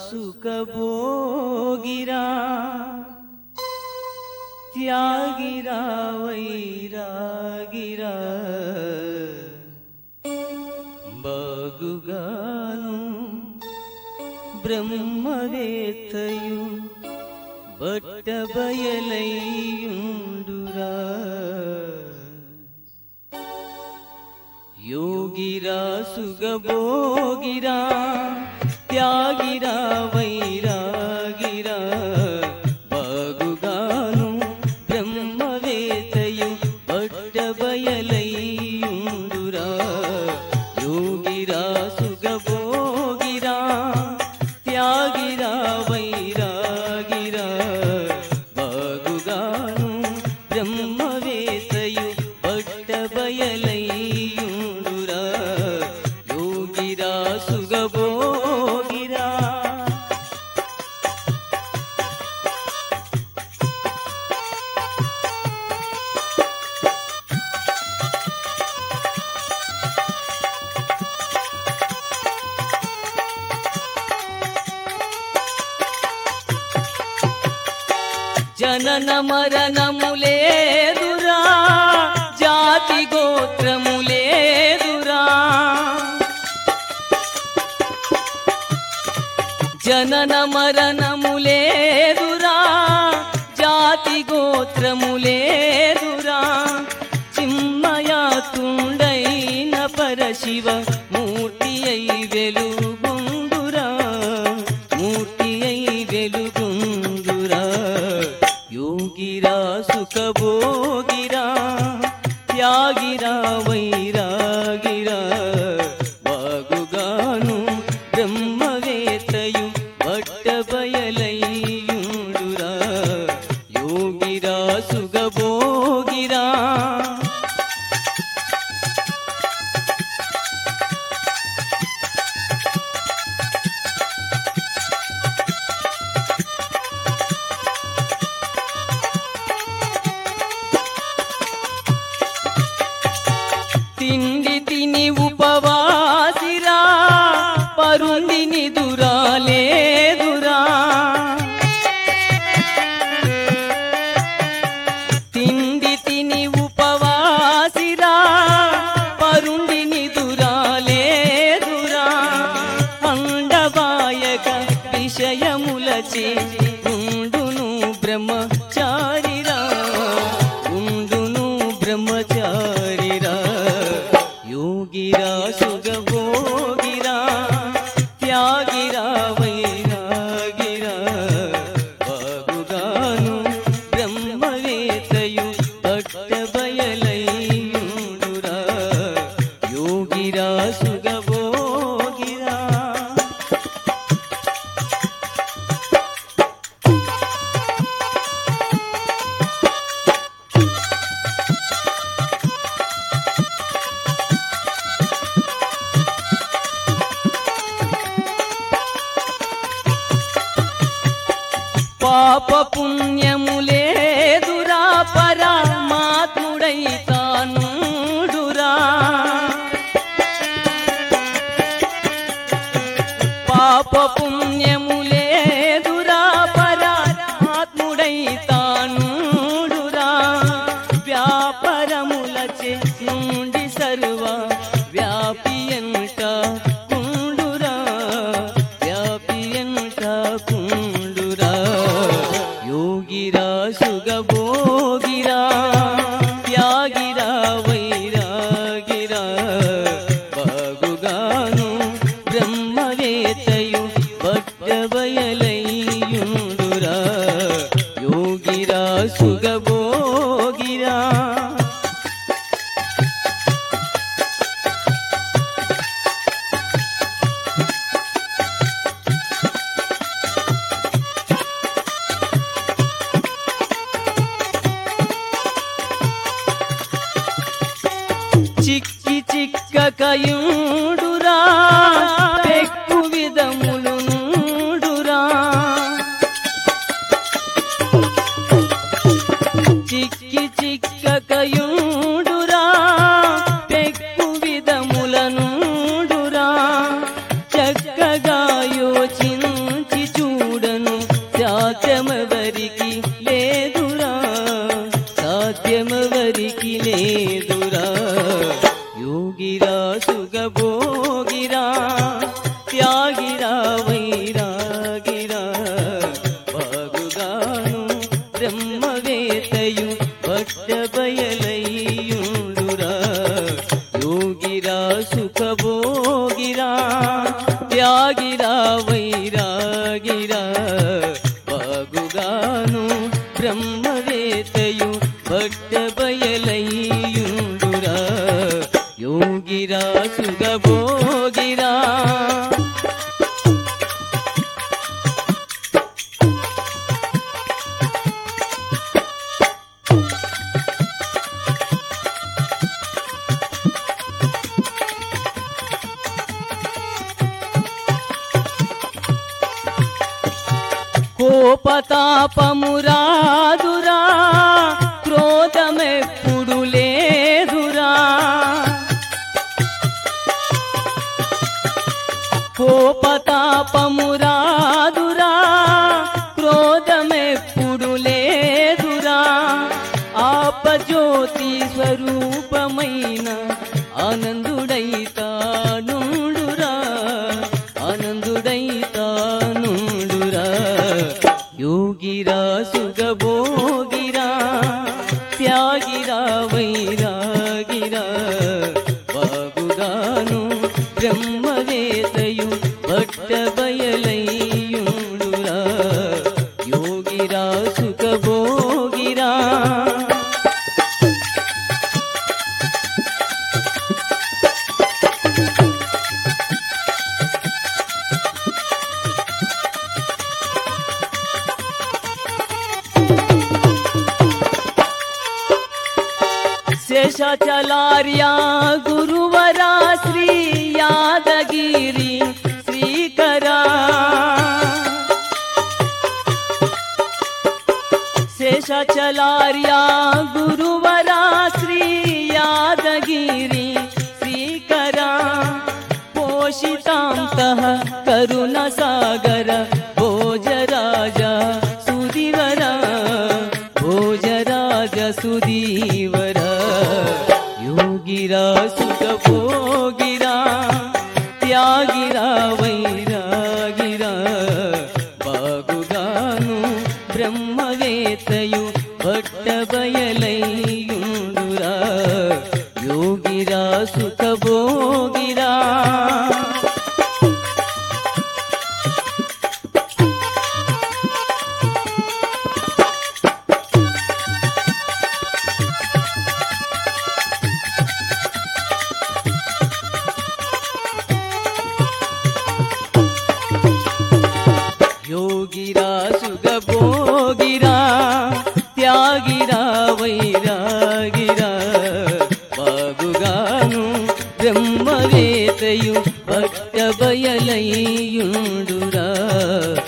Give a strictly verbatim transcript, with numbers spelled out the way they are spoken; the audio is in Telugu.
సుఖభోగిరా త్యాగిరా వైరాగిరా బాగుగాను బ్రహ్మవేత్తయు బట్టబయలైయుండురా యోగిరా సుఖభోగిరా త్యాగిరా వైరాగిరా బాగుగాను బ్రహ్మవేత్తయు బట్టబయలైయుండురా యోగిరా సుఖభోగిరా త్యాగిరా వైరాగిరా బాగుగాను బ్రహ్మవేత్తయు బట్టబయలైయుండురా యోగిరా సుఖభోగిరా జనన మరణములేదురా జాతి గోత్రములేదురా జనన మరణములేదురా జాతి గోత్రములేదురా చిన్మయాతుండైన పరశివ మూర్తి అయి వెలుగుందురా మూర్తి అయి వెలుగుందురా యోగిరా సుఖభోగిరా త్యాగిరా వైరాగిరా బాగుగాను బ్రహ్మవేత్తయు బట్టబయలైయుండురా యోగిరా సుఖభోగిరా తిండి తిని ఉపవాసిరా పరుండి నిదురా లేదురా తిండి తిని ఉపవాసిరా పరుండి నిదురా లేదురా అండవాయక విషయములచే ఉండును బ్రహ్మచారిరా ఉండును బ్రహ్మచారిరా యోగిరా సుఖభోగిరా త్యాగిరా వైరాగిరా బాగుగాను బ్రహ్మవేత్తయు బట్టబయలైయుండురా యోగిరా సుఖభోగిరా పాప పుణ్యములేదురా పరమాత్ముడైతానుడురా పాప పుణ్యములేదురా పరమాత్ముడైతానుడురా వ్యాపారములచే నుండి సర్వ వ్యాపియంట కుండురా వ్యాపియంట కుండురా యోగిరా సుఖభోగిరా త్యాగిరా వైరాగిరా బాగుగాను బ్రహ్మవేత్తయు బట్టబయలైయుండురా యోగిరా సుఖభోగిరా చిక్కి చిక్కకయుడురా పెక్కు విధములు నుండురా చిక్కి చిక్కకయుడురా పెక్కు విధముల నుండురా చక్కగా యోచించి భోగిరా త్యాగిరా వైరాగిరా బాగుగాను బ్రహ్మవేత్తయు భక్త బయలయ్యుండురా యోగిరా సుఖభోగిరా త్యాగిరా వైరాగిరా బాగుగాను బ్రహ్మవేత్తయు భక్త బయలయ్యుండురా యోగిరా సుఖభోగిరా కోపతాపమురాదురా క్రోధమెప్పుడు లేదురా కోపతాపమురాదురా క్రోధమెప్పుడు లేదురా ఆపజ్యోతి స్వరూపమైన ఆనందుడైతానుండురా ఆనందుడైతానుండురా యోగిరా సుఖభోగిరా త్యాగిరా వైరాగిరా బాగుగాను బ్రహ్మవేత్తయు భక్త బయలయ్యుండురా యోగిరా సుఖభోగిరా శేషాచలార్య గురువరా శ్రీ యాదగిరి శ్రీకరా శేషాచలార్య గురువరా శ్రీ యాదగిరి శ్రీకరా పోషితాంతః కరుణ సాగర భోజరాజ సుదివర భోజరాజ సుదీవర యోగిరా సుఖభోగిరా త్యాగిరా వైరాగిరా బాగుగాను బ్రహ్మవేత్తయు భక్త బయలయ్యుండురా యోగిరా సుఖభోగిరా యోగిరా సుఖభోగిరా త్యాగిరా వైరాగిరా బాగుగాను బ్రహ్మవేత్తయు భక్త బయలయ్యుండురా